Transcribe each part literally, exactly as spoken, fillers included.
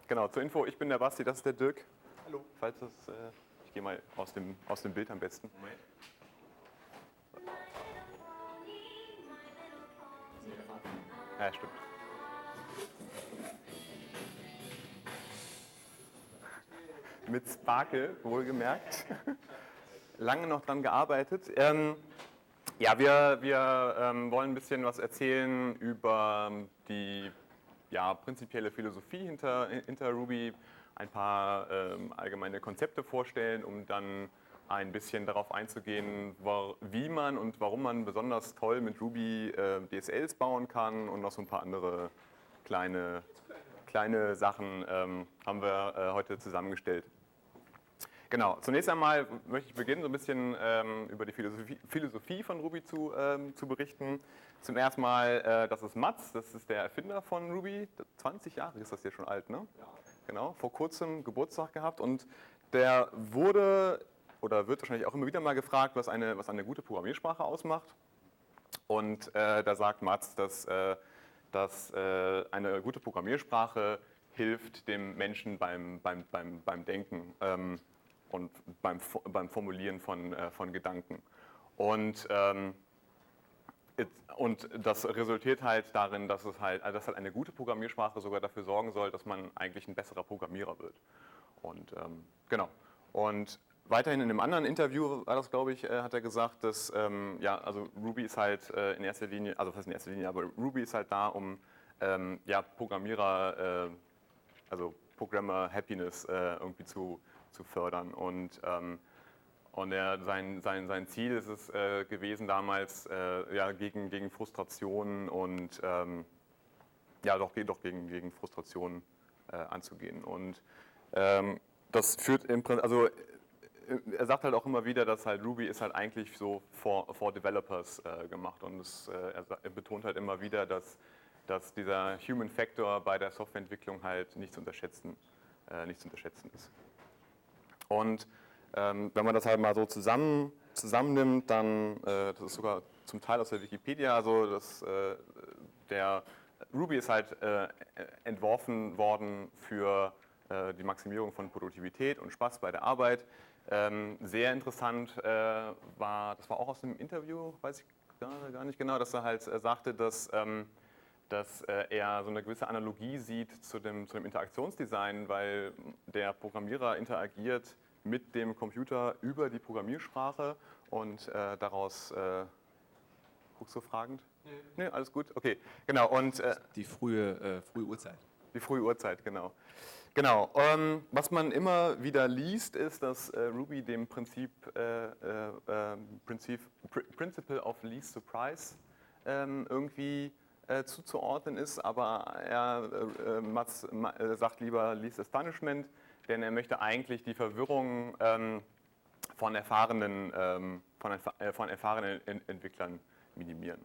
genau, zur Info, ich bin der Basti, das ist der Dirk. Hallo. Falls das, äh, ich gehe mal aus dem, aus dem Bild am besten. Moment. Ja, stimmt. Mit Sparkle, wohlgemerkt. Lange noch dran gearbeitet. Ähm, ja, wir, wir ähm, wollen ein bisschen was erzählen über die ja, prinzipielle Philosophie hinter, hinter Ruby, ein paar ähm, allgemeine Konzepte vorstellen, um dann ein bisschen darauf einzugehen, wie man und warum man besonders toll mit Ruby äh, D S Ls bauen kann und noch so ein paar andere kleine, kleine Sachen ähm, haben wir äh, heute zusammengestellt. Genau, zunächst einmal möchte ich beginnen, so ein bisschen ähm, über die Philosophie, Philosophie von Ruby zu, ähm, zu berichten. Zum ersten Mal, äh, das ist Mats, das ist der Erfinder von Ruby. zwanzig Jahre ist das hier schon alt, ne? Ja. Genau, vor kurzem Geburtstag gehabt und der wurde oder wird wahrscheinlich auch immer wieder mal gefragt, was eine, was eine gute Programmiersprache ausmacht. Und äh, da sagt Mats, dass, äh, dass äh, eine gute Programmiersprache hilft dem Menschen beim, beim, beim, beim Denken. Ähm, und beim, beim Formulieren von, äh, von Gedanken. Und, ähm, it, und das resultiert halt darin, dass, es halt, dass halt eine gute Programmiersprache sogar dafür sorgen soll, dass man eigentlich ein besserer Programmierer wird. Und ähm, genau. Und weiterhin in einem anderen Interview war das, glaube ich, äh, hat er gesagt, dass ähm, ja, also Ruby ist halt äh, in erster Linie, also was heißt in erster Linie, aber Ruby ist halt da, um ähm, ja, Programmierer, äh, also Programmer Happiness äh, irgendwie zu zu fördern. Und, ähm, und er, sein, sein, sein Ziel ist es äh, gewesen damals, äh, ja, gegen, gegen Frustrationen und ähm, ja, doch, doch gegen, gegen Frustrationen äh, anzugehen. Und ähm, das führt im Prinzip, also er sagt halt auch immer wieder, dass halt Ruby ist halt eigentlich so for, for Developers äh, gemacht. Und es, äh, er, er betont halt immer wieder, dass, dass dieser Human Factor bei der Softwareentwicklung halt nicht zu unterschätzen, äh, nicht zu unterschätzen ist. Und ähm, wenn man das halt mal so zusammen, zusammennimmt, dann, äh, das ist sogar zum Teil aus der Wikipedia, also das, äh, der Ruby ist halt äh, entworfen worden für äh, die Maximierung von Produktivität und Spaß bei der Arbeit. Ähm, sehr interessant äh, war, das war auch aus dem Interview, weiß ich gar, gar nicht genau, dass er halt äh, sagte, dass ähm, dass er so eine gewisse Analogie sieht zu dem, zu dem Interaktionsdesign, weil der Programmierer interagiert mit dem Computer über die Programmiersprache und äh, daraus, äh, guckst du fragend? Nee. Nee, alles gut? Okay, genau. Und, äh, die frühe, äh, frühe Uhrzeit. Die frühe Uhrzeit, genau. Genau. Ähm, was man immer wieder liest, ist, dass äh, Ruby dem Prinzip, äh, äh, Prinzip Pr Principle of Least Surprise ähm, irgendwie äh, zuzuordnen ist, aber er äh, Mats, äh, sagt lieber Least Astonishment, denn er möchte eigentlich die Verwirrung ähm, von erfahrenen, ähm, von, erf äh, von erfahrenen Ent Entwicklern minimieren.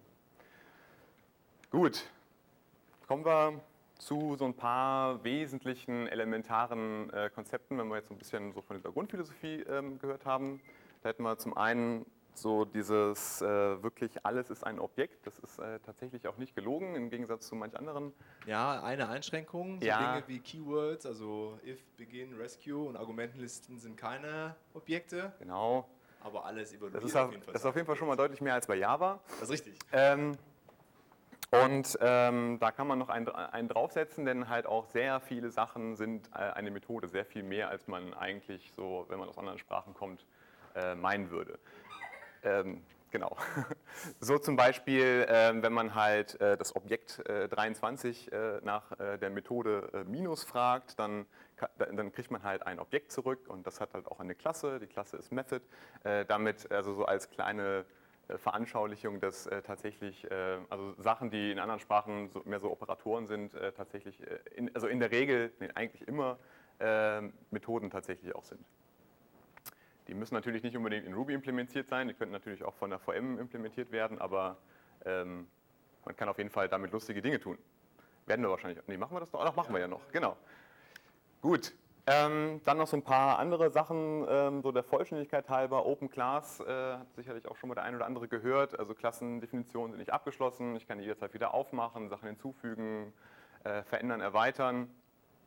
Gut, kommen wir zu so ein paar wesentlichen, elementaren äh, Konzepten, wenn wir jetzt so ein bisschen so von dieser Grundphilosophie ähm, gehört haben. Da hätten wir zum einen so dieses äh, wirklich alles ist ein Objekt, das ist äh, tatsächlich auch nicht gelogen, im Gegensatz zu manch anderen. Ja, eine Einschränkung, so ja. Dinge wie Keywords, also if, begin, rescue und Argumentenlisten sind keine Objekte. Genau. Aber alles evaluiert das ist auf, auf jeden Fall. Das ist auf jeden Fall schon mal deutlich mehr als bei Java. Das ist richtig. Ähm, Und ähm, da kann man noch einen, einen draufsetzen, denn halt auch sehr viele Sachen sind äh, eine Methode, sehr viel mehr, als man eigentlich so, wenn man aus anderen Sprachen kommt, äh, meinen würde. Ähm, genau. So zum Beispiel, äh, wenn man halt äh, das Objekt äh, dreiundzwanzig äh, nach äh, der Methode äh, minus fragt, dann, dann kriegt man halt ein Objekt zurück und das hat halt auch eine Klasse, die Klasse ist Method, äh, damit also so als kleine Veranschaulichung, dass äh, tatsächlich, äh, also Sachen, die in anderen Sprachen so, mehr so Operatoren sind, äh, tatsächlich, äh, in, also in der Regel, nee, eigentlich immer, äh, Methoden tatsächlich auch sind. Die müssen natürlich nicht unbedingt in Ruby implementiert sein, die könnten natürlich auch von der V M implementiert werden, aber ähm, man kann auf jeden Fall damit lustige Dinge tun. Werden wir wahrscheinlich, nee, machen wir das doch? Ach, machen wir ja noch, genau. Gut. Ähm, dann noch so ein paar andere Sachen, ähm, so der Vollständigkeit halber. Open Class äh, hat sicherlich auch schon mal der ein oder andere gehört. Also Klassendefinitionen sind nicht abgeschlossen. Ich kann die jederzeit wieder aufmachen, Sachen hinzufügen, äh, verändern, erweitern.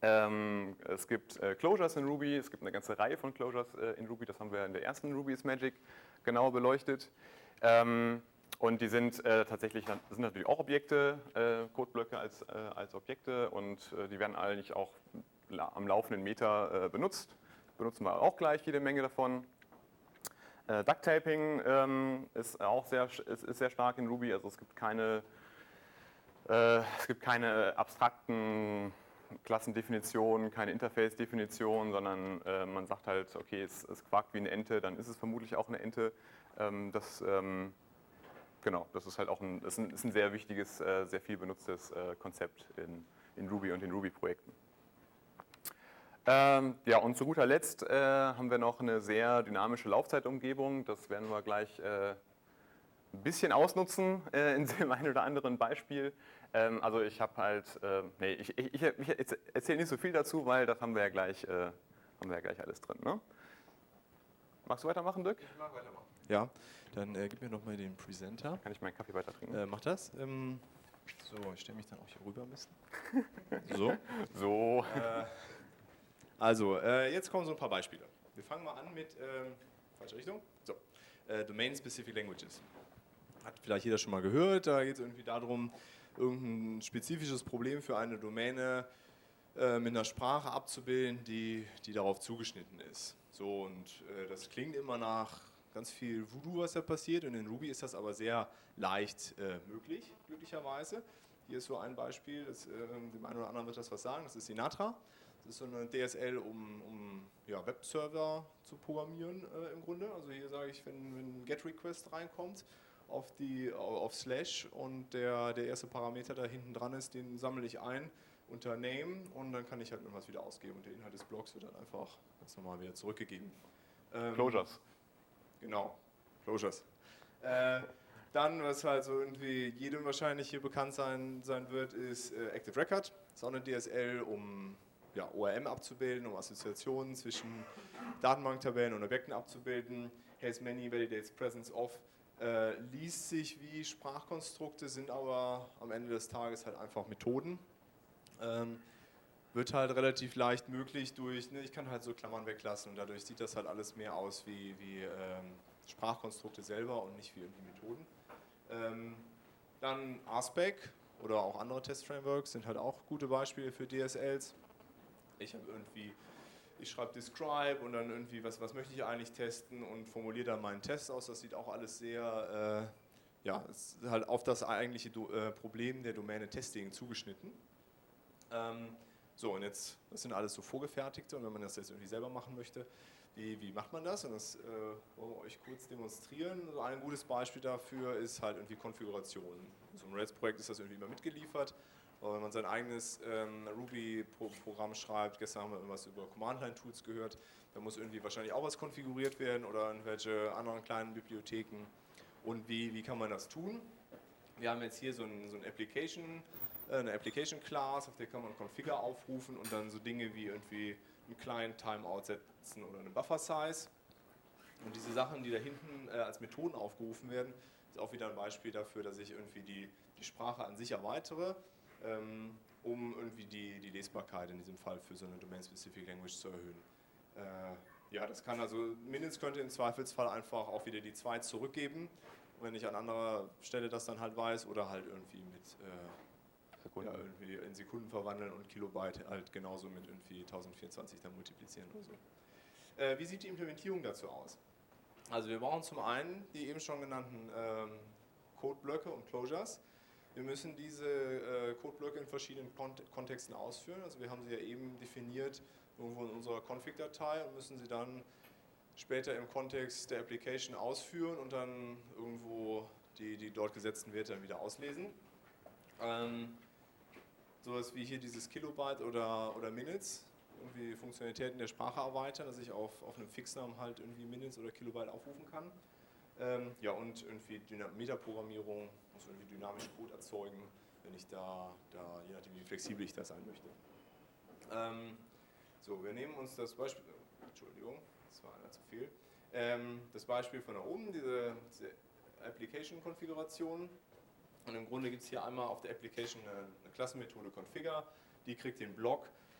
Ähm, es gibt äh, Closures in Ruby, es gibt eine ganze Reihe von Closures äh, in Ruby, das haben wir in der ersten Ruby is Magic genauer beleuchtet. Ähm, und die sind äh, tatsächlich sind natürlich auch Objekte, äh, Codeblöcke als, äh, als Objekte und äh, die werden eigentlich auch la am laufenden Meter äh, benutzt. Benutzen wir auch gleich jede Menge davon. Äh, Ducktaping ähm, ist auch sehr, ist, ist sehr stark in Ruby, also es gibt keine, äh, es gibt keine abstrakten Klassendefinition, keine Interface-Definition, sondern äh, man sagt halt, okay, es, es quakt wie eine Ente, dann ist es vermutlich auch eine Ente. Ähm, das, ähm, genau, das ist halt auch ein, ist ein, ist ein sehr wichtiges, äh, sehr viel benutztes äh, Konzept in, in Ruby und in Ruby-Projekten. Ähm, ja, und zu guter Letzt äh, haben wir noch eine sehr dynamische Laufzeitumgebung. Das werden wir gleich äh, ein bisschen ausnutzen äh, in dem einen oder anderen Beispiel. Ähm, also ich habe halt, äh, nee, ich, ich, ich erzähle nicht so viel dazu, weil das haben wir ja gleich, äh, haben wir ja gleich alles drin. Ne? Magst du weitermachen, Dirk? Ich mag weitermachen. Ja, dann äh, gib mir noch mal den Presenter. Kann ich meinen Kaffee weiter trinken? Äh, mach das. Ähm, so, ich stelle mich dann auch hier rüber ein bisschen. So. So. Äh, also, äh, jetzt kommen so ein paar Beispiele. Wir fangen mal an mit, ähm, falsche Richtung. So, äh, Domain-Specific Languages. Hat vielleicht jeder schon mal gehört, da geht es irgendwie darum, irgendein spezifisches Problem für eine Domäne äh, mit einer Sprache abzubilden, die, die darauf zugeschnitten ist. So, und äh, das klingt immer nach ganz viel Voodoo, was da passiert, und in Ruby ist das aber sehr leicht äh, möglich, glücklicherweise. Hier ist so ein Beispiel, das, äh, dem einen oder anderen wird das was sagen, das ist Sinatra. Das ist so eine D S L, um, um ja, Webserver zu programmieren äh, im Grunde. Also hier sage ich, wenn, wenn ein Get-Request reinkommt, auf, die, auf Slash und der, der erste Parameter da hinten dran ist, den sammle ich ein unter Name und dann kann ich halt irgendwas wieder ausgeben und der Inhalt des Blocks wird dann einfach ganz normal wieder zurückgegeben. Ähm, Closures. Genau, Closures. Äh, dann, was halt so irgendwie jedem wahrscheinlich hier bekannt sein, sein wird, ist äh, Active Record. Das ist auch eine D S L, um ja, O R M abzubilden, um Assoziationen zwischen Datenbanktabellen und Objekten abzubilden. Has many, validates presence of. Äh, liest sich wie Sprachkonstrukte, sind aber am Ende des Tages halt einfach Methoden. Ähm, wird halt relativ leicht möglich durch, ne, ich kann halt so Klammern weglassen und dadurch sieht das halt alles mehr aus wie, wie ähm, Sprachkonstrukte selber und nicht wie irgendwie Methoden. Ähm, dann R Spec oder auch andere Test-Frameworks sind halt auch gute Beispiele für D S Ls. Ich habe irgendwie Ich schreibe Describe und dann irgendwie, was, was möchte ich eigentlich testen und formuliere dann meinen Test aus. Das sieht auch alles sehr, äh, ja, ist halt auf das eigentliche Do äh, Problem der Domäne Testing zugeschnitten. Ähm, so, und jetzt, das sind alles so vorgefertigte und wenn man das jetzt irgendwie selber machen möchte, wie, wie macht man das? Und das äh, wollen wir euch kurz demonstrieren. Also ein gutes Beispiel dafür ist halt irgendwie Konfiguration. In so einem Rails-Projekt ist das irgendwie immer mitgeliefert. Aber wenn man sein eigenes ähm, Ruby-Programm schreibt, gestern haben wir irgendwas über Command-Line-Tools gehört, da muss irgendwie wahrscheinlich auch was konfiguriert werden oder irgendwelche anderen kleinen Bibliotheken. Und wie, wie kann man das tun? Wir haben jetzt hier so, ein, so ein Application, äh, eine Application-Class, auf der kann man Configure aufrufen und dann so Dinge wie irgendwie einen kleinen Timeout setzen oder eine Buffer-Size. Und diese Sachen, die da hinten äh, als Methoden aufgerufen werden, ist auch wieder ein Beispiel dafür, dass ich irgendwie die, die Sprache an sich erweitere, um irgendwie die, die Lesbarkeit in diesem Fall für so eine Domain-Specific Language zu erhöhen. Äh, ja, das kann also, Minutes könnte im Zweifelsfall einfach auch wieder die zwei zurückgeben, wenn ich an anderer Stelle das dann halt weiß oder halt irgendwie mit äh, ja, irgendwie in Sekunden verwandeln und Kilobyte halt genauso mit irgendwie tausendvierundzwanzig dann multiplizieren oder so. Äh, wie sieht die Implementierung dazu aus? Also wir brauchen zum einen die eben schon genannten ähm, Codeblöcke und Closures. Wir müssen diese äh, Codeblöcke in verschiedenen Kont Kontexten ausführen. Also wir haben sie ja eben definiert irgendwo in unserer Config-Datei und müssen sie dann später im Kontext der Application ausführen und dann irgendwo die, die dort gesetzten Werte dann wieder auslesen. Ähm, sowas wie hier dieses Kilobyte oder, oder Minutes, irgendwie Funktionalitäten der Sprache erweitern, dass ich auf, auf einem Fixnamen halt irgendwie Minutes oder Kilobyte aufrufen kann. Ähm, ja, und irgendwie Metaprogrammierung, muss irgendwie dynamisch Code erzeugen, wenn ich da, da je nachdem wie flexibel ich das sein möchte. Ähm, so, wir nehmen uns das Beispiel, Entschuldigung, das war einer zu viel, ähm, das Beispiel von da oben, diese, diese Application-Konfiguration. Und im Grunde gibt es hier einmal auf der Application eine, eine Klassenmethode Configure, die kriegt den Block.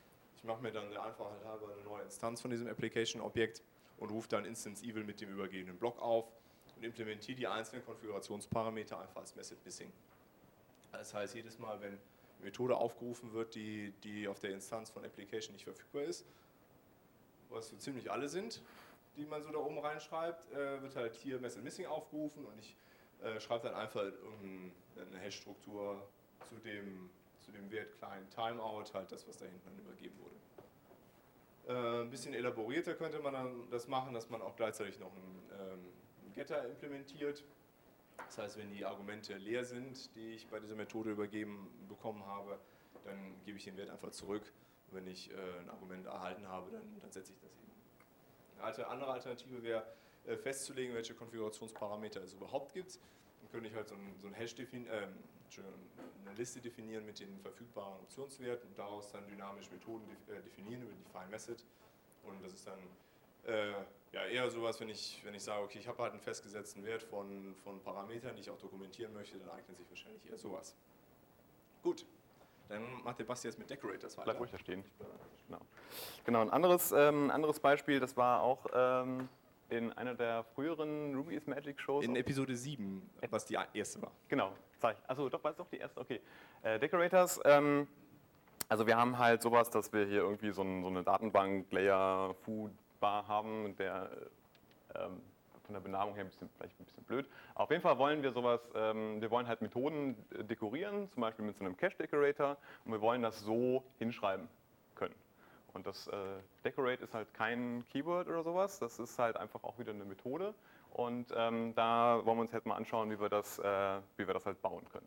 Ich mache mir dann der Einfachheit halber eine neue Instanz von diesem Application-Objekt und rufe dann Instance Evil mit dem übergegebenen Block auf und implementiere die einzelnen Konfigurationsparameter einfach als Method Missing. Das heißt, jedes Mal, wenn eine Methode aufgerufen wird, die, die auf der Instanz von Application nicht verfügbar ist, was so ziemlich alle sind, die man so da oben reinschreibt, äh, wird halt hier Method Missing aufgerufen und ich äh, schreibe dann einfach irgendeine Hash-Struktur zu dem, zu dem Wert kleinen Timeout, halt das, was da hinten dann übergeben wurde. Äh, ein bisschen elaborierter könnte man dann das machen, dass man auch gleichzeitig noch einen, ähm, einen Getter implementiert. Das heißt, wenn die Argumente leer sind, die ich bei dieser Methode übergeben bekommen habe, dann gebe ich den Wert einfach zurück. Und wenn ich äh, ein Argument erhalten habe, dann, dann setze ich das eben. Eine andere Alternative wäre, äh, festzulegen, welche Konfigurationsparameter es überhaupt gibt. Dann könnte ich halt so ein, so ein Hash definieren, äh, eine Liste definieren mit den verfügbaren Optionswerten und daraus dann dynamisch Methoden definieren über die Define Method. Und das ist dann äh, ja, eher sowas, wenn ich, wenn ich sage, okay, ich habe halt einen festgesetzten Wert von, von Parametern, die ich auch dokumentieren möchte, dann eignet sich wahrscheinlich eher sowas. Gut, dann macht der Basti jetzt mit Decorators weiter. Bleib ruhig da stehen. Genau, genau ein anderes, ähm, anderes Beispiel, das war auch ähm, in einer der früheren Ruby is Magic Shows. In Episode sieben, was die erste war. Genau, sag ich. Achso, doch, war es doch die erste, okay. Äh, Decorators, ähm, also wir haben halt sowas, dass wir hier irgendwie so, ein, so eine Datenbank-Layer-Foo-Bar haben, mit der ähm, von der Benamung her ein bisschen, vielleicht ein bisschen blöd. Auf jeden Fall wollen wir sowas, ähm, wir wollen halt Methoden dekorieren, zum Beispiel mit so einem Cache-Decorator, und wir wollen das so hinschreiben können. Und das äh, Decorate ist halt kein Keyword oder sowas, das ist halt einfach auch wieder eine Methode. Und ähm, da wollen wir uns halt mal anschauen, wie wir das, äh, wie wir das halt bauen können.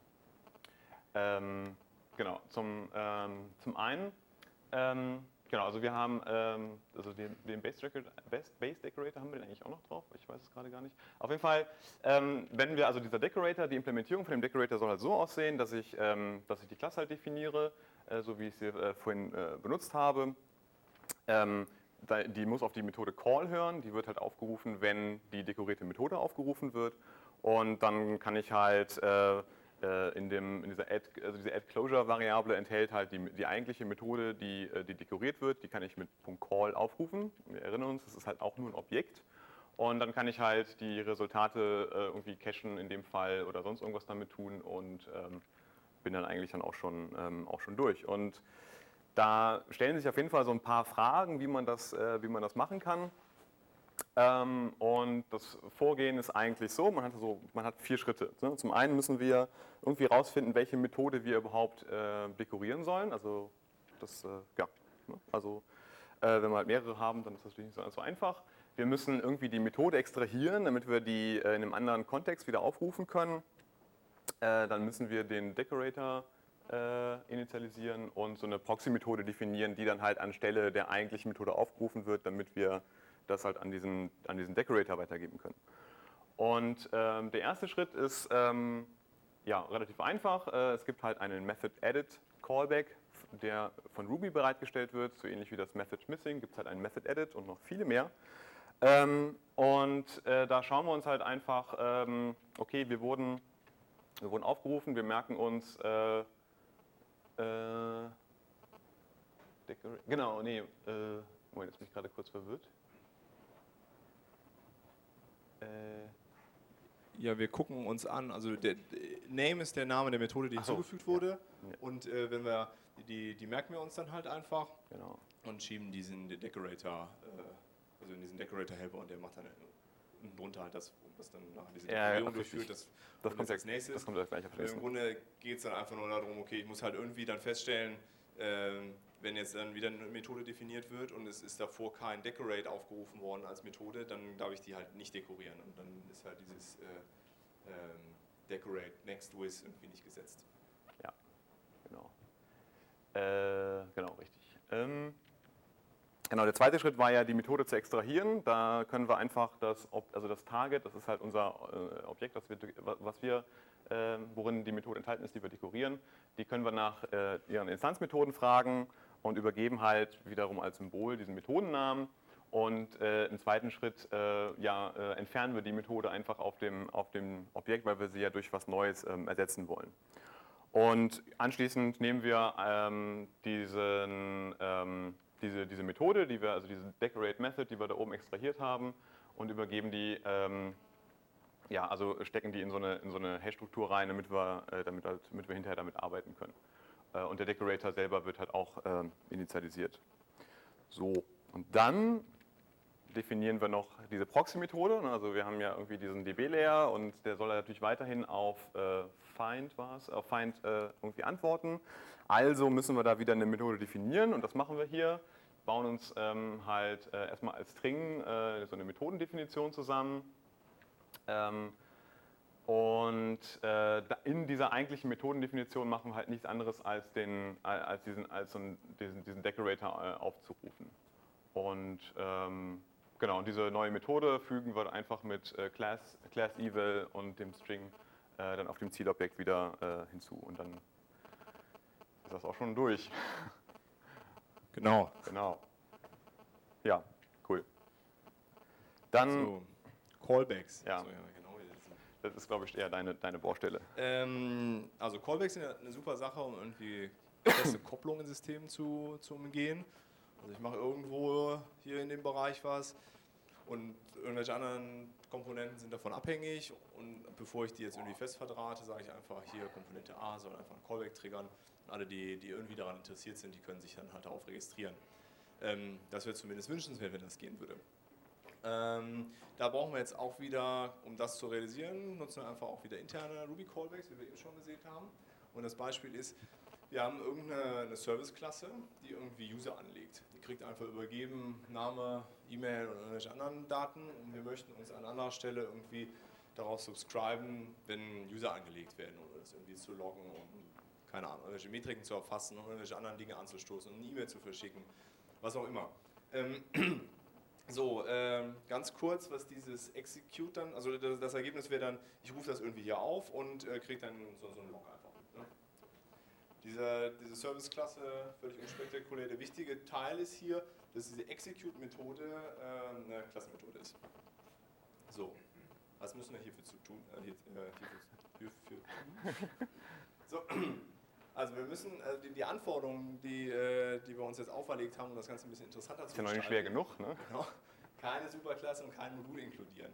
Ähm, genau, zum, ähm, zum einen, ähm, genau, also wir haben, ähm, also den, den Base, Decorator, Base Decorator haben wir den eigentlich auch noch drauf, ich weiß es gerade gar nicht. Auf jeden Fall, ähm, wenn wir, also dieser Decorator, die Implementierung von dem Decorator soll halt so aussehen, dass ich, ähm, dass ich die Klasse halt definiere, äh, so wie ich sie äh, vorhin äh, benutzt habe. Ähm, Die muss auf die Methode Call hören, die wird halt aufgerufen, wenn die dekorierte Methode aufgerufen wird. Und dann kann ich halt äh, in, dem, in dieser Add, also diese Add-Closure-Variable enthält halt die, die eigentliche Methode, die, die dekoriert wird, die kann ich mit .call aufrufen. Wir erinnern uns, das ist halt auch nur ein Objekt. Und dann kann ich halt die Resultate äh, irgendwie cachen in dem Fall oder sonst irgendwas damit tun und ähm, bin dann eigentlich dann auch schon, ähm, auch schon durch. Und da stellen sich auf jeden Fall so ein paar Fragen, wie man das, äh, wie man das machen kann. Ähm, und das Vorgehen ist eigentlich so, man hat, so, man hat vier Schritte. Ne? Zum einen müssen wir irgendwie rausfinden, welche Methode wir überhaupt äh, dekorieren sollen. Also, das, äh, ja, ne? also äh, wenn wir halt mehrere haben, dann ist das natürlich nicht so, so einfach. Wir müssen irgendwie die Methode extrahieren, damit wir die äh, in einem anderen Kontext wieder aufrufen können. Äh, dann müssen wir den Decorator Äh, initialisieren und so eine Proxy-Methode definieren, die dann halt anstelle der eigentlichen Methode aufgerufen wird, damit wir das halt an diesen, an diesen Decorator weitergeben können. Und ähm, der erste Schritt ist ähm, ja, relativ einfach. Äh, es gibt halt einen Method Edit Callback, der von Ruby bereitgestellt wird, so ähnlich wie das Method Missing gibt es halt einen Method Edit und noch viele mehr. Ähm, und äh, da schauen wir uns halt einfach, ähm, okay, wir wurden, wir wurden aufgerufen, wir merken uns, äh, Äh, genau, nee, äh, Moment, jetzt bin ich gerade kurz verwirrt. Äh, ja, wir gucken uns an, also der Name ist der Name der Methode, die so, hinzugefügt wurde. Ja. Ja. Und äh, wenn wir, die, die merken wir uns dann halt einfach genau. und schieben diesen Decorator, äh, also in diesen Decorator-Helper und der macht dann unten drunter halt das, was dann nach dieser Dekorierung ja, durchführt. Das, das kommt als nächstes. Das kommt als gleich auf Im Grunde geht es dann einfach nur darum, okay, ich muss halt irgendwie dann feststellen, äh, wenn jetzt dann wieder eine Methode definiert wird und es ist davor kein Decorate aufgerufen worden als Methode, dann darf ich die halt nicht dekorieren und dann ist halt dieses äh, ähm, Decorate Next With irgendwie nicht gesetzt. Ja, genau. Äh, genau, richtig. Ähm, Genau, der zweite Schritt war ja, die Methode zu extrahieren. Da können wir einfach das, also das Target, das ist halt unser äh, Objekt, das wir, was wir, äh, worin die Methode enthalten ist, die wir dekorieren. Die können wir nach äh, ihren Instanzmethoden fragen und übergeben halt wiederum als Symbol diesen Methodennamen. Und äh, im zweiten Schritt äh, ja, äh, entfernen wir die Methode einfach auf dem, auf dem Objekt, weil wir sie ja durch was Neues ähm, ersetzen wollen. Und anschließend nehmen wir ähm, diesen, ähm, diese, diese Methode, die wir, also diese Decorate Method, die wir da oben extrahiert haben, und übergeben die, ähm, ja, also stecken die in so eine, in so eine Hash-Struktur rein, damit wir, äh, damit, halt, damit wir hinterher damit arbeiten können. Äh, und der Decorator selber wird halt auch ähm, initialisiert. So, und dann definieren wir noch diese Proxy-Methode. Also wir haben ja irgendwie diesen D B-Layer und der soll natürlich weiterhin auf äh, Find, was, auf Find äh, irgendwie antworten. Also müssen wir da wieder eine Methode definieren und das machen wir hier. Bauen uns ähm, halt äh, erstmal als String äh, so eine Methodendefinition zusammen. Ähm, und äh, in dieser eigentlichen Methodendefinition machen wir halt nichts anderes als, den, als, diesen, als so einen, diesen, diesen Decorator äh, aufzurufen. Und ähm, genau, und diese neue Methode fügen wir einfach mit äh, Class, Class Eval und dem String äh, dann auf dem Zielobjekt wieder äh, hinzu. Und dann ist das auch schon durch. Genau. Genau. Ja, cool. Dann, So, Callbacks. Ja. So, ja, genau. Jetzt. Das ist, glaube ich, eher deine, deine Baustelle. Ähm, also Callbacks sind ja eine super Sache, um irgendwie feste Kopplungen in Systemen zu, zu umgehen. Also ich mache irgendwo hier in dem Bereich was und irgendwelche anderen Komponenten sind davon abhängig, und bevor ich die jetzt irgendwie fest verdrahte, sage ich einfach, hier Komponente A soll einfach einen Callback triggern, und alle, die, die irgendwie daran interessiert sind, die können sich dann halt darauf registrieren. Ähm, das wäre zumindest wünschenswert, wenn das gehen würde. Ähm, da brauchen wir jetzt auch wieder, um das zu realisieren, nutzen wir einfach auch wieder interne Ruby Callbacks, wie wir eben schon gesehen haben. Und das Beispiel ist, wir haben irgendeine Serviceklasse, die irgendwie User anlegt. Die kriegt einfach übergeben Name, E-Mail oder irgendwelche anderen Daten, und wir möchten uns an anderer Stelle irgendwie darauf subscriben, wenn User angelegt werden, oder das irgendwie zu loggen, um, keine Ahnung, irgendwelche Metriken zu erfassen, oder irgendwelche anderen Dinge anzustoßen und eine E-Mail zu verschicken, was auch immer. Ähm, So, ähm, ganz kurz, was dieses Execute dann, also das, das Ergebnis wäre dann, ich rufe das irgendwie hier auf und äh, kriege dann so, so einen Log einfach mit. Ne? Diese, diese Service-Klasse, völlig unspektakulär. Der wichtige Teil ist hier, dass diese Execute-Methode äh, eine Klassenmethode ist. So, was müssen wir hierfür zu tun? Äh, hier, äh, hierfür, hierfür tun? So. Also wir müssen, also die, die Anforderungen, die, äh, die wir uns jetzt auferlegt haben, um das Ganze ein bisschen interessanter zu Ist ja noch gestalten. nicht schwer genug, ne? Genau. Keine Superklasse und kein Modul inkludieren.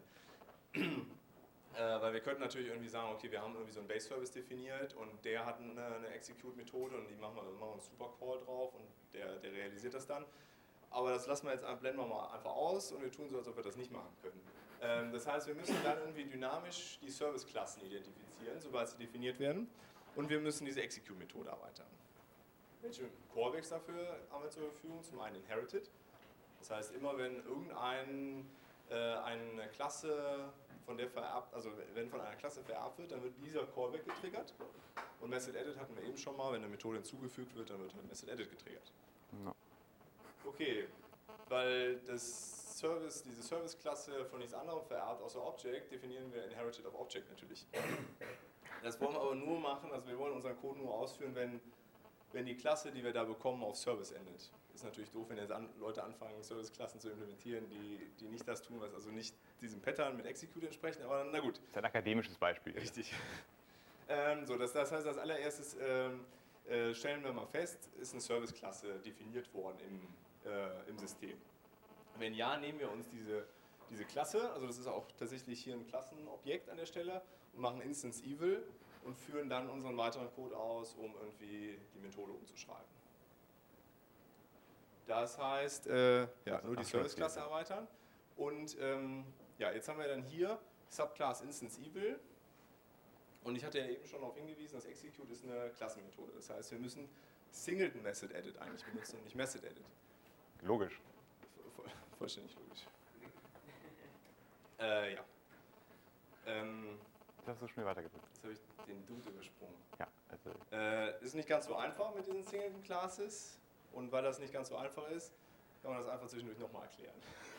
äh, weil wir könnten natürlich irgendwie sagen, okay, wir haben irgendwie so einen Base-Service definiert und der hat eine, eine Execute-Methode und die machen wir, machen wir einen Super-Call drauf und der, der realisiert das dann. Aber das lassen wir jetzt, blenden wir mal einfach aus und wir tun so, als ob wir das nicht machen können. Ähm, das heißt, wir müssen dann irgendwie dynamisch die Service-Klassen identifizieren, sobald sie definiert werden. Und wir müssen diese Execute-Methode erweitern. Welche Callbacks dafür haben wir zur Verfügung? Zum einen Inherited. Das heißt, immer wenn irgendein äh, eine Klasse von der vererbt, also wenn von einer Klasse vererbt wird, dann wird dieser Callback getriggert. Und Method Edit hatten wir eben schon mal, wenn eine Methode hinzugefügt wird, dann wird halt Method Edit getriggert. No. Okay, weil das Service, diese Service-Klasse von nichts anderem vererbt außer Object, definieren wir Inherited of Object natürlich. Das wollen wir aber nur machen, also wir wollen unseren Code nur ausführen, wenn, wenn die Klasse, die wir da bekommen, auf Service endet. Ist natürlich doof, wenn jetzt an, Leute anfangen, Service-Klassen zu implementieren, die, die nicht das tun, was also nicht diesem Pattern mit Execute entsprechen, aber na gut. Das ist ein akademisches Beispiel. Richtig. ähm, so, das, das heißt, als allererstes ähm, äh, stellen wir mal fest, ist eine Service-Klasse definiert worden im, äh, im System. Wenn ja, nehmen wir uns diese, diese Klasse, also das ist auch tatsächlich hier ein Klassenobjekt an der Stelle, und machen Instance Evil und führen dann unseren weiteren Code aus, um irgendwie die Methode umzuschreiben. Das heißt, äh, ja, nur die Service-Klasse erweitern. Und ähm, ja, jetzt haben wir dann hier Subclass Instance Evil. Und ich hatte ja eben schon darauf hingewiesen, dass Execute ist eine Klassenmethode. Das heißt, wir müssen Singleton Method Edit eigentlich benutzen und nicht Method Edit. Logisch. Voll, vollständig logisch. äh, ja. Ähm, Das hast du schnell weitergedrückt. Jetzt habe ich den Dude übersprungen. Ja, also. Äh, ist nicht ganz so einfach mit diesen Singleton Classes. Und weil das nicht ganz so einfach ist, kann man das einfach zwischendurch nochmal erklären.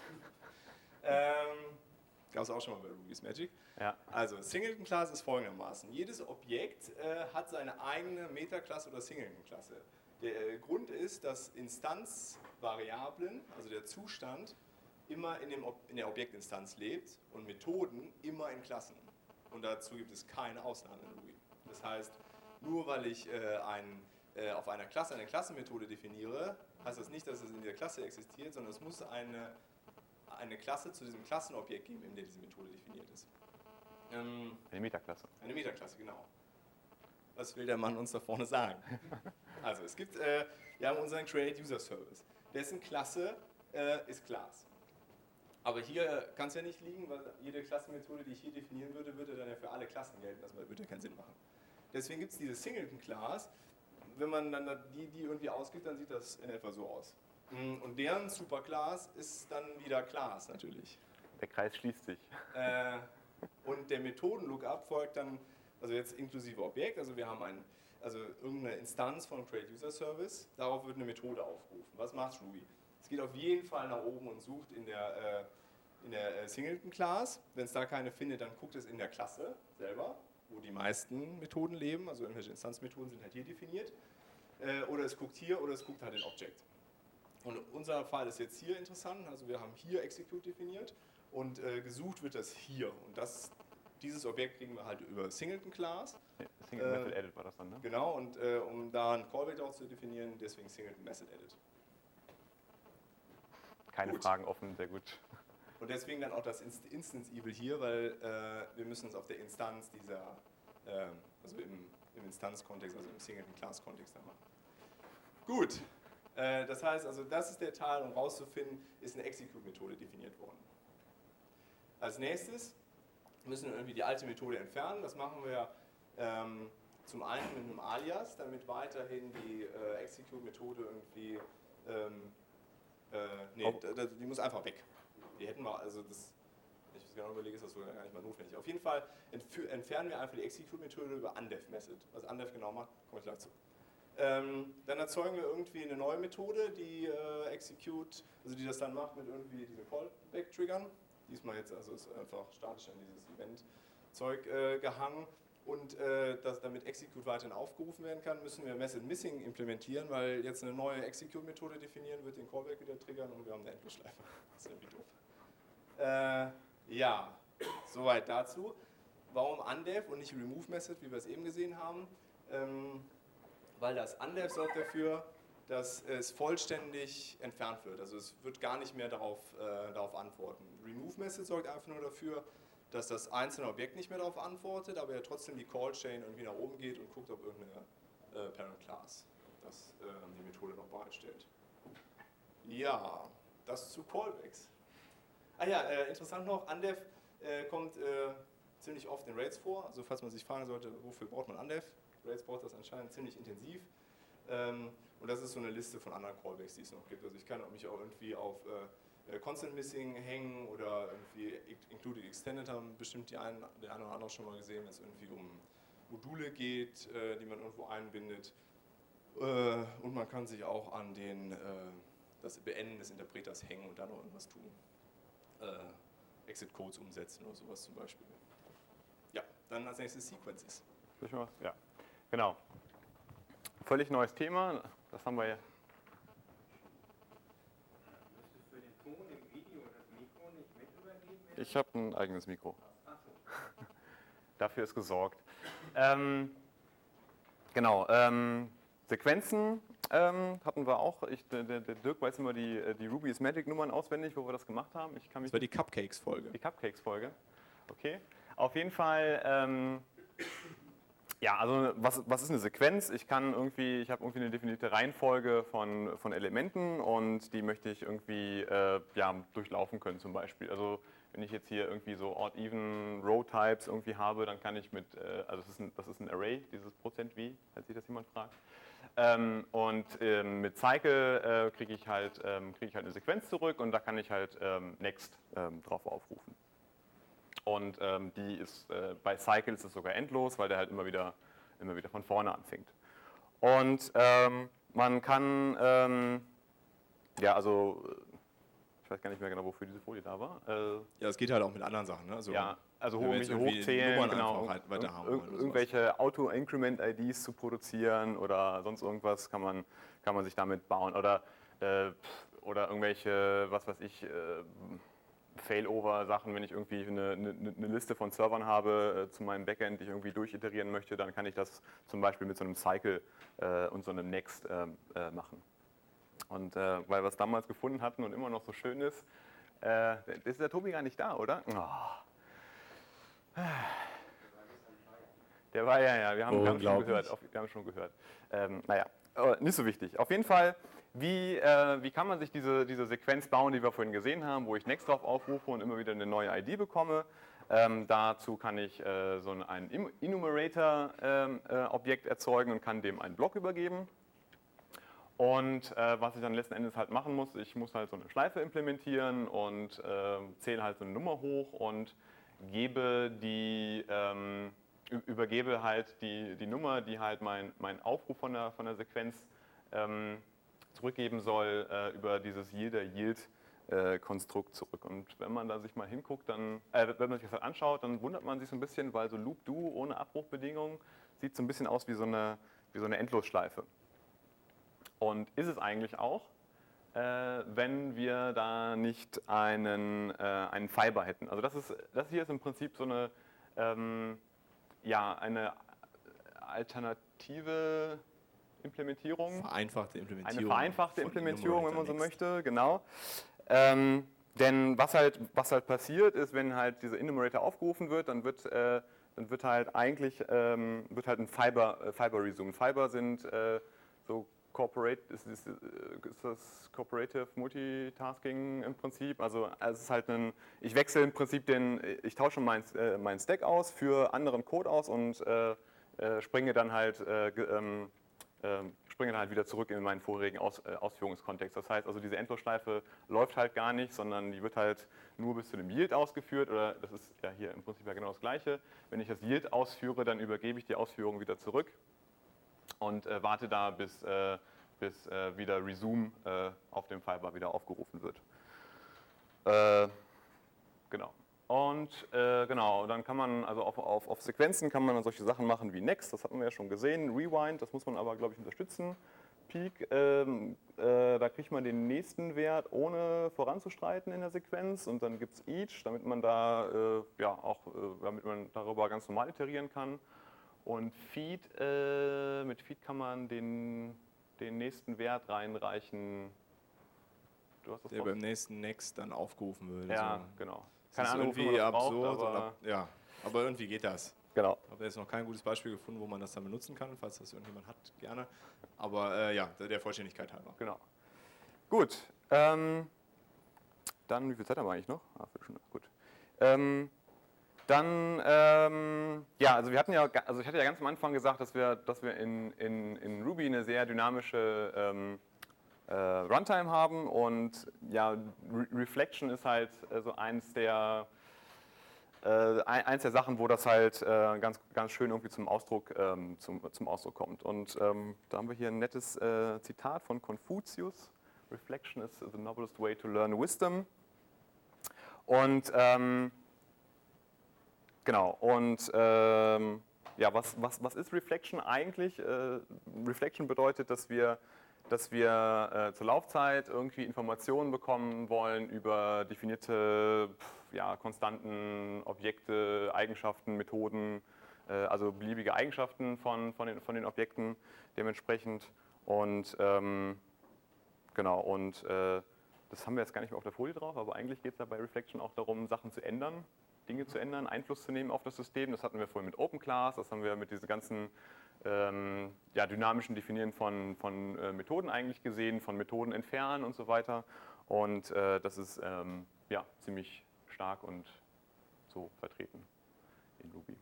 ähm, Gab es auch schon mal bei Ruby's Magic. Ja. Also, Singleton Class ist folgendermaßen. Jedes Objekt äh, hat seine eigene Metaklasse oder Singleton-Klasse. Der äh, Grund ist, dass Instanzvariablen, also der Zustand, immer in, dem Ob in der Objektinstanz lebt und Methoden immer in Klassen. Und dazu gibt es keine Ausnahmen in Ruby. Das heißt, Nur weil ich äh, ein, äh, auf einer Klasse eine Klassenmethode definiere, heißt das nicht, dass es in der Klasse existiert, sondern es muss eine, eine Klasse zu diesem Klassenobjekt geben, in der diese Methode definiert ist. Ähm, Eine Metaklasse. Eine Metaklasse, genau. Was will der Mann uns da vorne sagen? Also es gibt, äh, wir haben unseren Create User Service. Dessen Klasse äh, ist Class. Aber hier kann es ja nicht liegen, weil jede Klassenmethode, die ich hier definieren würde, würde dann ja für alle Klassen gelten. Das würde ja keinen Sinn machen. Deswegen gibt es diese Singleton Class. Wenn man dann die, die irgendwie ausgibt, dann sieht das in etwa so aus. Und deren Superclass ist dann wieder Class natürlich. Der Kreis schließt sich. Äh, und der Methoden-Lookup folgt dann, also jetzt inklusive Objekt, also wir haben ein, also irgendeine Instanz von Create User Service, darauf wird eine Methode aufgerufen. Was macht Ruby? Es geht auf jeden Fall nach oben und sucht in der, äh, in der äh, Singleton Class. Wenn es da keine findet, dann guckt es in der Klasse selber, wo die meisten Methoden leben, also irgendwelche Instanzmethoden sind halt hier definiert. Äh, oder es guckt hier oder es guckt halt in Object. Und unser Fall ist jetzt hier interessant, also wir haben hier Execute definiert und äh, gesucht wird das hier. Und das, dieses Objekt kriegen wir halt über Singleton Class. Ja, Singleton äh, Method Edit war das dann, ne? Genau, und äh, um da ein Callback auch zu definieren, deswegen Singleton Method Edit. Keine gut. Fragen offen, sehr gut. Und deswegen dann auch das Inst Instance Evil hier, weil äh, wir müssen es auf der Instanz dieser, äh, also im, im Instanzkontext, also im Singleton Class Kontext dann machen. Gut, äh, das heißt also, das ist der Teil, um rauszufinden, ist eine Execute-Methode definiert worden. Als nächstes müssen wir irgendwie die alte Methode entfernen. Das machen wir ähm, zum einen mit einem Alias, damit weiterhin die äh, Execute-Methode irgendwie ähm, Äh, nee, oh. da, die muss einfach weg. Die hätten wir, also das, wenn ich das genau überlege, ist das sogar gar nicht mal notwendig. Auf jeden Fall entfernen wir einfach die Execute-Methode über Undef-Method. Was Undef genau macht, komme ich gleich zu. Ähm, dann erzeugen wir irgendwie eine neue Methode, die äh, Execute, also die das dann macht mit irgendwie diesen Callback-Triggern. Diesmal jetzt, also ist einfach statisch an dieses Event-Zeug äh, gehangen. Und äh, dass damit Execute weiterhin aufgerufen werden kann, müssen wir Method Missing implementieren, weil jetzt eine neue Execute-Methode definieren wird, den Callback wieder triggern und wir haben eine Endlosschleife. Das ist irgendwie doof. Äh, ja, soweit dazu. Warum Undef und nicht Remove Method, wie wir es eben gesehen haben? Ähm, weil das Undef sorgt dafür, dass es vollständig entfernt wird. Also es wird gar nicht mehr darauf, äh, darauf antworten. Remove Method sorgt einfach nur dafür, dass das einzelne Objekt nicht mehr darauf antwortet, aber ja trotzdem die Call-Chain irgendwie nach oben geht und guckt, ob irgendeine äh, Parent-Class das äh, die Methode noch bereitstellt. Ja, das zu Callbacks. Ah ja, äh, interessant noch, Undef äh, kommt äh, ziemlich oft in Rails vor, also falls man sich fragen sollte, wofür braucht man Undef? Rails braucht das anscheinend ziemlich intensiv. Ähm, und das ist so eine Liste von anderen Callbacks, die es noch gibt. Also ich kann mich auch irgendwie auf äh, Constant Missing hängen oder irgendwie Included Extended haben bestimmt die einen, der eine oder andere schon mal gesehen, wenn es irgendwie um Module geht, äh, die man irgendwo einbindet. Äh, und man kann sich auch an den, äh, das Beenden des Interpreters hängen und da noch irgendwas tun. Äh, Exit Codes umsetzen oder sowas zum Beispiel. Ja, dann als nächstes Sequences. Ja, genau. Völlig neues Thema, das haben wir ja. Ich habe ein eigenes Mikro. Dafür ist gesorgt. Ähm, genau, ähm, Sequenzen ähm, hatten wir auch. Ich, der, der Dirk weiß immer die, die Ruby's Magic Nummern auswendig, wo wir das gemacht haben. Ich kann mich das war die Cupcakes-Folge. Die Cupcakes-Folge. Okay. Auf jeden Fall, ähm, ja, also was, was ist eine Sequenz? Ich kann irgendwie, ich habe irgendwie eine definierte Reihenfolge von, von Elementen und die möchte ich irgendwie äh, ja, durchlaufen können zum Beispiel. Also wenn ich jetzt hier irgendwie so Odd-Even-Row-Types irgendwie habe, dann kann ich mit, äh, also das ist, ein, das ist ein Array, dieses Prozent wie, falls sich das jemand fragt. Ähm, und ähm, mit Cycle äh, kriege ich, halt, ähm, krieg ich halt eine Sequenz zurück und da kann ich halt ähm, Next ähm, drauf aufrufen. Und ähm, die ist, äh, bei Cycle ist es sogar endlos, weil der halt immer wieder, immer wieder von vorne anfängt. Und ähm, man kann, ähm, ja, also, ich weiß gar nicht mehr genau, wofür diese Folie da war. Äh, ja, es geht halt auch mit anderen Sachen. Ne? Also, ja, also wenn wir jetzt irgendwie hochzählen, Nummern genau, einfach halt weiter haben ir wollen oder irgendwelche Auto-Increment-I Ds zu produzieren oder sonst irgendwas kann man, kann man sich damit bauen. Oder, äh, oder irgendwelche, was weiß ich, äh, Failover-Sachen, wenn ich irgendwie eine, eine, eine Liste von Servern habe äh, zu meinem Backend, die ich irgendwie durchiterieren möchte, dann kann ich das zum Beispiel mit so einem Cycle äh, und so einem Next äh, äh, machen. Und äh, weil wir es damals gefunden hatten und immer noch so schön ist, äh, ist der Tobi gar nicht da, oder? Oh. Der war ja, ja, wir haben, wir haben schon gehört. Auf, wir haben schon gehört. Ähm, naja, aber nicht so wichtig. Auf jeden Fall, wie, äh, wie kann man sich diese, diese Sequenz bauen, die wir vorhin gesehen haben, wo ich Next drauf aufrufe und immer wieder eine neue I D bekomme. Ähm, dazu kann ich äh, so ein Enumerator-Objekt ähm, äh, erzeugen und kann dem einen Block übergeben. Und äh, was ich dann letzten Endes halt machen muss, ich muss halt so eine Schleife implementieren und äh, zähle halt so eine Nummer hoch und gebe die, ähm, übergebe halt die, die Nummer, die halt mein, mein Aufruf von der, von der Sequenz ähm, zurückgeben soll, äh, über dieses Yielder-Yield-Konstrukt zurück. Und wenn man da sich mal hinguckt, dann, äh, wenn man sich das halt anschaut, dann wundert man sich so ein bisschen, weil so Loop-Do ohne Abbruchbedingungen sieht so ein bisschen aus wie so eine, wie so eine Endlosschleife. Und ist es eigentlich auch, äh, wenn wir da nicht einen, äh, einen Fiber hätten. Also das, ist, das hier ist im Prinzip so eine, ähm, ja, eine alternative Implementierung. Vereinfachte Implementierung. Eine vereinfachte Implementierung, wenn man so möchte, genau. Ähm, denn was halt, was halt passiert ist, wenn halt dieser Enumerator aufgerufen wird, dann wird, äh, dann wird halt eigentlich ähm, wird halt ein Fiber, äh, Fiber resumed. Fiber sind äh, so Corporate, ist, ist, ist das Cooperative Multitasking im Prinzip. Also es ist halt ein, ich wechsle im Prinzip den, ich tausche meinen äh, mein Stack aus für anderen Code aus und äh, äh, springe dann halt äh, ähm, äh, springe dann halt wieder zurück in meinen vorigen Aus, äh, Ausführungskontext. Das heißt also, diese Endlosschleife läuft halt gar nicht, sondern die wird halt nur bis zu dem Yield ausgeführt. Oder das ist ja hier im Prinzip ja genau das Gleiche. Wenn ich das Yield ausführe, dann übergebe ich die Ausführung wieder zurück und äh, warte da, bis, äh, bis äh, wieder Resume äh, auf dem Fiber wieder aufgerufen wird. Äh, genau. Und äh, genau, dann kann man, also auf, auf, auf Sequenzen kann man dann solche Sachen machen wie Next, das hatten wir ja schon gesehen, Rewind, das muss man aber, glaube ich, unterstützen. Peak, ähm, äh, da kriegt man den nächsten Wert, ohne voranzuschreiten in der Sequenz. Und dann gibt es Each, damit man da äh, ja auch, äh, damit man darüber ganz normal iterieren kann. Und Feed, äh, mit Feed kann man den, den nächsten Wert reinreichen. Du hast das der beim nächsten Next dann aufgerufen wird. Ja, so. Genau. Keine Ahnung, wofür man das braucht, aber oder, ja, aber irgendwie geht das. Genau. Ich habe jetzt noch kein gutes Beispiel gefunden, wo man das dann benutzen kann, falls das irgendjemand hat, gerne. Aber äh, ja, der Vollständigkeit halber. Genau. Gut. Ähm, dann, wie viel Zeit haben wir eigentlich noch? Ah, Viertelstunde. Gut. Ähm, Dann, ähm, ja, also wir hatten ja, also ich hatte ja ganz am Anfang gesagt, dass wir, dass wir in, in, in Ruby eine sehr dynamische ähm, äh, Runtime haben und ja, Re Reflection ist halt äh, so eins der, äh, eins der Sachen, wo das halt äh, ganz, ganz schön irgendwie zum Ausdruck, ähm, zum, zum Ausdruck kommt. Und ähm, da haben wir hier ein nettes äh, Zitat von Konfuzius: Reflection is the noblest way to learn wisdom. Und ähm, Genau, und ähm, ja, was, was, was ist Reflection eigentlich? Äh, Reflection bedeutet, dass wir, dass wir äh, zur Laufzeit irgendwie Informationen bekommen wollen über definierte ja, Konstanten, Objekte, Eigenschaften, Methoden, äh, also beliebige Eigenschaften von, von, den, von den Objekten dementsprechend. Und ähm, genau, und äh, das haben wir jetzt gar nicht mehr auf der Folie drauf, aber eigentlich geht es ja bei Reflection auch darum, Sachen zu ändern. Dinge zu ändern, Einfluss zu nehmen auf das System. Das hatten wir vorhin mit Open Class, das haben wir mit diesen ganzen ähm, ja, dynamischen Definieren von, von äh, Methoden eigentlich gesehen, von Methoden entfernen und so weiter. Und äh, das ist ähm, ja, ziemlich stark und so vertreten in Ruby.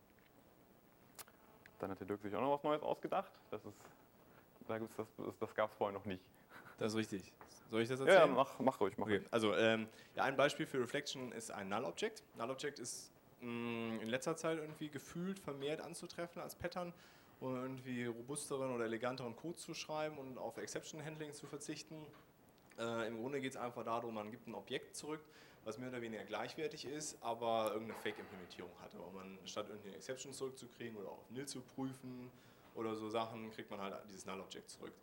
Dann hat der Dirk sich auch noch was Neues ausgedacht. Das, ist, das, das, das gab es vorher noch nicht. Das ist richtig. Soll ich das erzählen? Ja, mach, mach ruhig. Mach okay. ruhig. Also ähm, ja, ein Beispiel für Reflection ist ein Null-Object. Null-Object ist mh, in letzter Zeit irgendwie gefühlt vermehrt anzutreffen als Pattern, um irgendwie robusteren oder eleganteren Code zu schreiben und auf Exception-Handling zu verzichten. Äh, Im Grunde geht es einfach darum, man gibt ein Objekt zurück, was mehr oder weniger gleichwertig ist, aber irgendeine Fake-Implementierung hat. Aber man, statt irgendeine Exception zurückzukriegen oder auf Nil zu prüfen oder so Sachen, kriegt man halt dieses Null-Object zurück.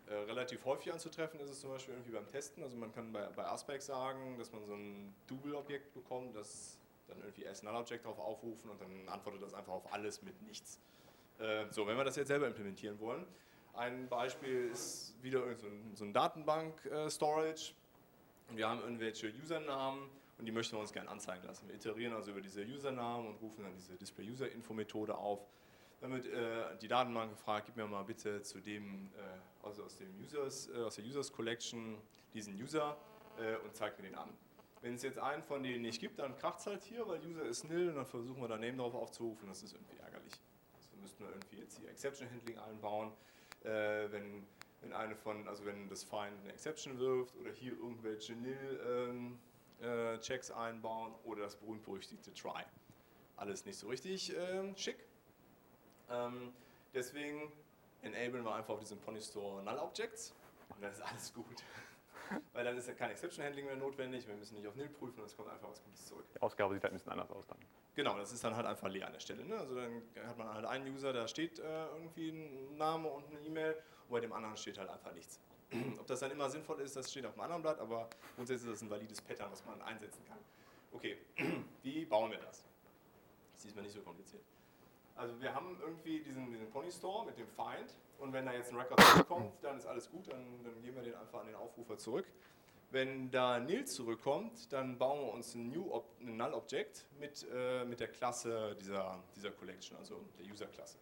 Äh, relativ häufig anzutreffen ist es zum Beispiel irgendwie beim Testen. Also man kann bei, bei Aspect sagen, dass man so ein Double-Objekt bekommt, das dann irgendwie erst ein Null-Objekt darauf aufrufen und dann antwortet das einfach auf alles mit nichts. Äh, so, wenn wir das jetzt selber implementieren wollen. Ein Beispiel ist wieder so ein, so ein Datenbank-Storage. Wir haben irgendwelche Usernamen und die möchten wir uns gerne anzeigen lassen. Wir iterieren also über diese Usernamen und rufen dann diese Display-User-Info-Methode auf. Dann wird äh, die Datenbank gefragt, gib mir mal bitte zu dem, äh, also aus, dem Users, äh, aus der Users Collection diesen User äh, und zeigt mir den an. Wenn es jetzt einen von denen nicht gibt, dann kracht es halt hier, weil User ist nil und dann versuchen wir da Name drauf aufzurufen, das ist irgendwie ärgerlich. Also müssten wir irgendwie jetzt hier Exception Handling einbauen, äh, wenn, wenn eine von, also wenn das Find eine Exception wirft oder hier irgendwelche nil ähm, äh, Checks einbauen oder das berühmt-berüchtigte Try. Alles nicht so richtig äh, schick. Ähm, deswegen enablen wir einfach auf diesem Pony Store Null Objects und dann ist alles gut. Weil dann ist ja kein Exception Handling mehr notwendig, wir müssen nicht auf Nil prüfen und es kommt einfach was Gutes zurück. Die Ausgabe sieht halt ein bisschen anders aus dann. Genau, das ist dann halt einfach leer an der Stelle. Ne? Also dann hat man halt einen User, da steht äh, irgendwie ein Name und eine E-Mail und bei dem anderen steht halt einfach nichts. Ob das dann immer sinnvoll ist, das steht auf dem anderen Blatt, aber grundsätzlich ist das ein valides Pattern, was man einsetzen kann. Okay, wie bauen wir das? Das ist diesmal nicht so kompliziert. Also wir haben irgendwie diesen, diesen Pony Store mit dem Find und wenn da jetzt ein Record zurückkommt, dann ist alles gut, dann, dann geben wir den einfach an den Aufrufer zurück. Wenn da Nil zurückkommt, dann bauen wir uns ein, New Ob ein Null Object mit, äh, mit der Klasse dieser, dieser Collection, also der User-Klasse.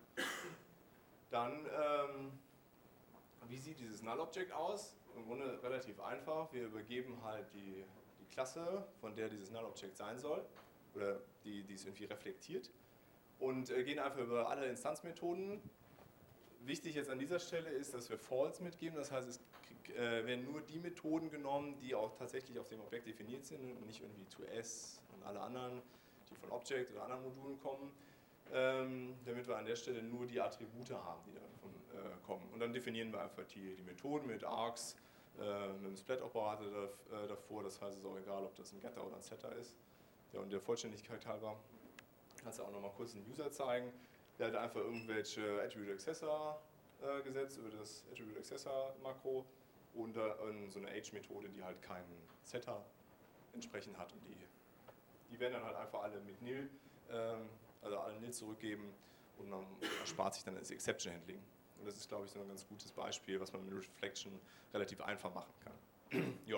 Dann, ähm, wie sieht dieses Null Object aus? Im Grunde relativ einfach, wir übergeben halt die, die Klasse, von der dieses Null Object sein soll, oder die, die es irgendwie reflektiert. Und äh, gehen einfach über alle Instanzmethoden. Wichtig jetzt an dieser Stelle ist, dass wir False mitgeben, das heißt, es krieg, äh, werden nur die Methoden genommen, die auch tatsächlich auf dem Objekt definiert sind und nicht irgendwie toS und alle anderen, die von Object oder anderen Modulen kommen, ähm, damit wir an der Stelle nur die Attribute haben, die davon äh, kommen. Und dann definieren wir einfach die, die Methoden mit Args, äh, mit einem Split-Operator da, äh, davor, das heißt, es ist auch egal, ob das ein Getter oder ein Setter ist. Ja, und der Vollständigkeit halber kannst du auch noch mal kurz den User zeigen. Der hat einfach irgendwelche Attribute Accessor äh, gesetzt über das Attribute Accessor Makro und äh, so eine Age-Methode, die halt keinen Setter entsprechend hat. Und die, die werden dann halt einfach alle mit Nil, ähm, also alle Nil zurückgeben und dann erspart sich dann das Exception Handling. Und das ist, glaube ich, so ein ganz gutes Beispiel, was man mit Reflection relativ einfach machen kann. Ja.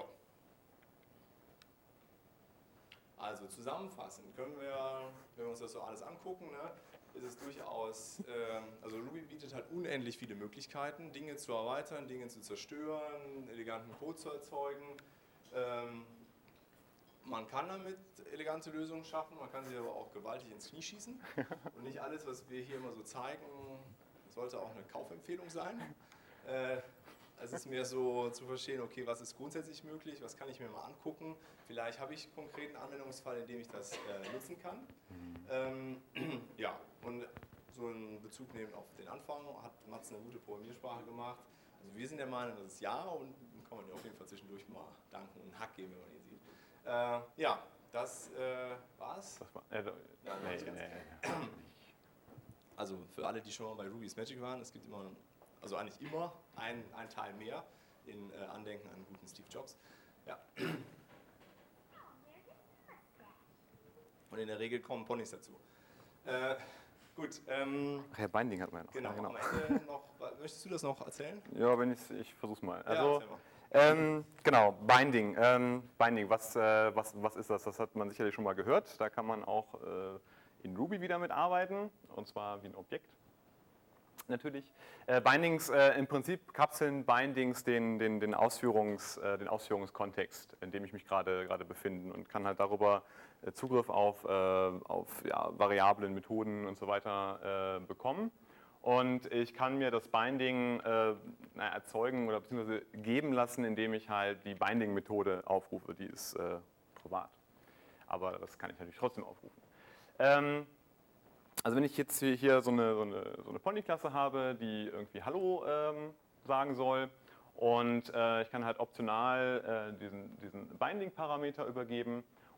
Also zusammenfassend können wir, wenn wir uns das so alles angucken, ne, ist es durchaus, äh, also Ruby bietet halt unendlich viele Möglichkeiten, Dinge zu erweitern, Dinge zu zerstören, eleganten Code zu erzeugen. Ähm, man kann damit elegante Lösungen schaffen, man kann sie aber auch gewaltig ins Knie schießen. Und nicht alles, was wir hier immer so zeigen, sollte auch eine Kaufempfehlung sein. Äh, Es ist mehr so zu verstehen, okay, was ist grundsätzlich möglich, was kann ich mir mal angucken. Vielleicht habe ich einen konkreten Anwendungsfall, in dem ich das äh, nutzen kann. Mhm. Ähm, ja, und so einen Bezug nehmen auf den Anfang hat Mats eine gute Programmiersprache gemacht. Also wir sind der Meinung, das ist ja und dann kann man dir auf jeden Fall zwischendurch mal danken und einen Hack geben, wenn man ihn sieht. Äh, ja, das äh, war's. Das war, äh, ja, nee, nee, nee. Also für alle, die schon mal bei Ruby's Magic waren, es gibt immer also eigentlich immer ein, ein Teil mehr in äh, Andenken an den guten Steve Jobs. Ja. Und in der Regel kommen Ponys dazu. Äh, gut. Ähm, Ach ja, Binding hat man ja noch. Genau, ja, genau. Am Ende noch, möchtest du das noch erzählen? Ja, wenn ich ich versuch's mal. Also, ja, erzähl mal. Ähm, genau, Binding. Ähm, Binding, was, äh, was, was ist das? Das hat man sicherlich schon mal gehört. Da kann man auch äh, in Ruby wieder mitarbeiten, und zwar wie ein Objekt. Natürlich. Äh, Bindings, äh, im Prinzip kapseln Bindings den, den, den, Ausführungs, äh, den Ausführungskontext, in dem ich mich gerade gerade befinde, und kann halt darüber äh, Zugriff auf, äh, auf ja, Variablen, Methoden und so weiter äh, bekommen. Und ich kann mir das Binding äh, na, erzeugen oder beziehungsweise geben lassen, indem ich halt die Binding-Methode aufrufe. Die ist äh, privat. Aber das kann ich natürlich trotzdem aufrufen. Ähm, Also wenn ich jetzt hier so eine, so eine, so eine Pony-Klasse habe, die irgendwie Hallo ähm, sagen soll, und äh, ich kann halt optional äh, diesen, diesen Binding-Parameter übergeben,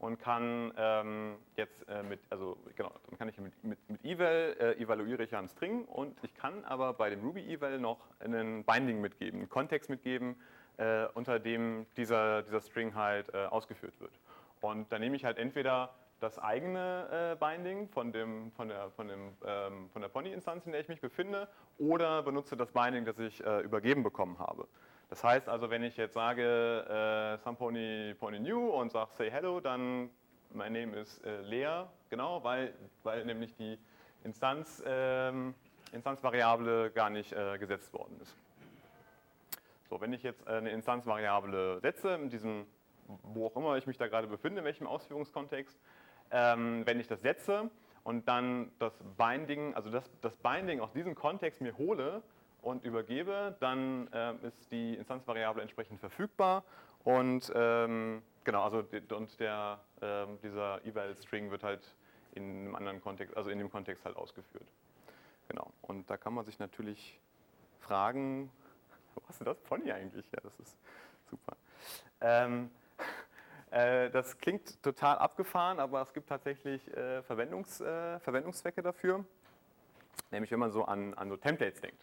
und kann ähm, jetzt äh, mit, also genau, dann kann ich mit, mit, mit Eval äh, evaluiere ich ja einen String und ich kann aber bei dem Ruby Eval noch einen Binding mitgeben, einen Kontext mitgeben, äh, unter dem dieser, dieser String halt äh, ausgeführt wird. Und dann nehme ich halt entweder das eigene äh, Binding von, dem, von der, von dem, ähm, von der Pony-Instanz, in der ich mich befinde, oder benutze das Binding, das ich äh, übergeben bekommen habe. Das heißt also, wenn ich jetzt sage äh, some pony, pony new und sage say hello, dann mein Name ist äh, Lea, genau, weil, weil nämlich die Instanz, ähm, Instanzvariable gar nicht äh, gesetzt worden ist. So, wenn ich jetzt eine Instanzvariable setze, in diesem, wo auch immer ich mich da gerade befinde, in welchem Ausführungskontext, ähm, wenn ich das setze und dann das Binding, also das, das Binding aus diesem Kontext mir hole und übergebe, dann äh, ist die Instanzvariable entsprechend verfügbar und ähm, genau, also und der, äh, dieser Eval-String wird halt in einem anderen Kontext, also in dem Kontext halt ausgeführt. Genau, und da kann man sich natürlich fragen, was ist das Pony eigentlich? Ja, das ist super. Ähm, äh, das klingt total abgefahren, aber es gibt tatsächlich äh, Verwendungs, äh, Verwendungszwecke dafür, nämlich wenn man so an, an so Templates denkt.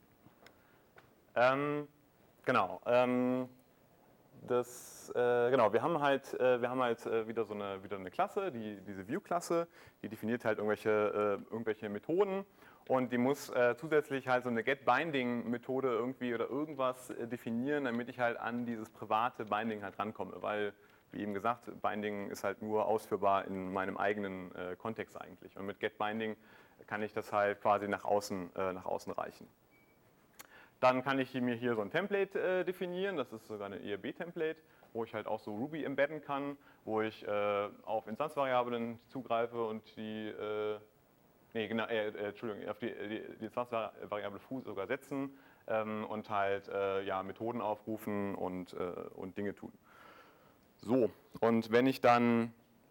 Ähm, genau. Ähm, das, äh, genau, wir haben halt, äh, wir haben halt äh, wieder so eine, wieder eine Klasse, die, diese View-Klasse, die definiert halt irgendwelche, äh, irgendwelche Methoden und die muss äh, zusätzlich halt so eine Get-Binding-Methode irgendwie oder irgendwas äh, definieren, damit ich halt an dieses private Binding halt rankomme, weil, wie eben gesagt, Binding ist halt nur ausführbar in meinem eigenen äh, Kontext eigentlich und mit Get-Binding kann ich das halt quasi nach außen, äh, nach außen reichen. Dann kann ich mir hier so ein Template äh, definieren, das ist sogar ein E R B-Template, wo ich halt auch so Ruby embedden kann, wo ich äh, auf Instanzvariablen zugreife und die, äh, nee, genau, äh, äh, Entschuldigung, auf die, die, die Instanzvariable foo sogar setzen ähm, und halt äh, ja, Methoden aufrufen und, äh, und Dinge tun. So, und wenn ich dann,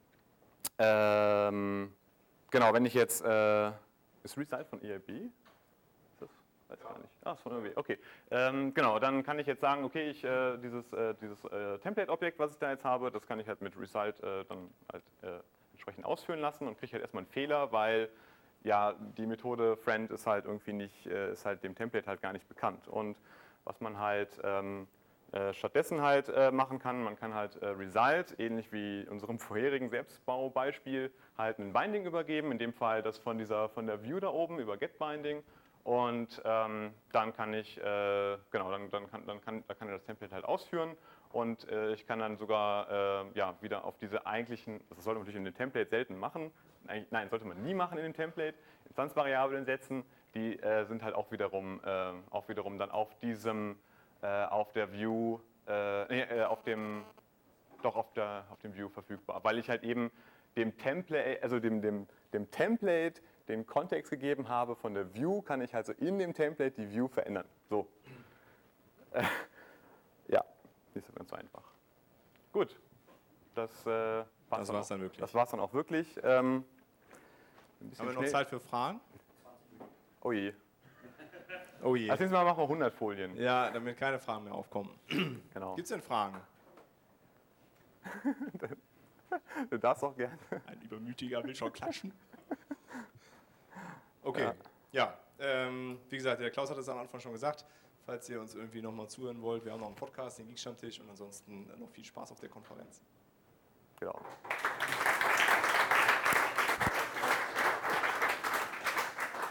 ähm, genau, wenn ich jetzt, äh, ist Result von E R B? Weiß gar nicht. Ah, ist von irgendwie. Okay. Ähm, genau, dann kann ich jetzt sagen, okay, ich, äh, dieses, äh, dieses äh, Template-Objekt, was ich da jetzt habe, das kann ich halt mit Result äh, dann halt äh, entsprechend ausführen lassen und kriege halt erstmal einen Fehler, weil ja die Methode Friend ist halt irgendwie nicht, äh, ist halt dem Template halt gar nicht bekannt. Und was man halt ähm, äh, stattdessen halt äh, machen kann, man kann halt äh, Result, ähnlich wie in unserem vorherigen Selbstbaubeispiel, halt ein Binding übergeben, in dem Fall das von dieser, von der View da oben über GetBinding. Und ähm, dann kann ich, äh, genau, dann, dann, kann, dann, kann, dann kann ich das Template halt ausführen und äh, ich kann dann sogar äh, ja, wieder auf diese eigentlichen, das sollte man natürlich in dem Template selten machen, Nein, nein, sollte man nie machen in dem Template, Instanzvariablen setzen, die äh, sind halt auch wiederum, äh, auch wiederum dann auf diesem, äh, auf der View, äh, nee, äh, auf dem, doch auf, der, auf dem View verfügbar, weil ich halt eben dem Template, also dem, dem, dem Template den Kontext gegeben habe von der View, kann ich also in dem Template die View verändern. So. Äh, ja, nicht so ganz so einfach. Gut, das äh, war das war's dann wirklich. Das war es dann auch wirklich. Ähm, Haben wir noch Zeit für Fragen? Oh je. Oh je. Als nächstes Mal machen wir hundert Folien. Ja, damit keine Fragen mehr aufkommen. Genau. Gibt es denn Fragen? Du darfst auch gerne. Ein Übermütiger will schon klatschen. Okay, ja, ja ähm, wie gesagt, der Klaus hat es am Anfang schon gesagt. Falls ihr uns irgendwie nochmal zuhören wollt, wir haben noch einen Podcast, den Geekstammtisch und ansonsten noch viel Spaß auf der Konferenz. Genau.